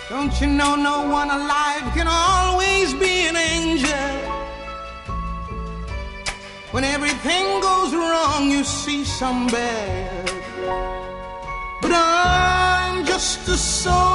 Don't you know no one alive can always be an angel? When everything goes wrong, you see some bad. But I'm just a soul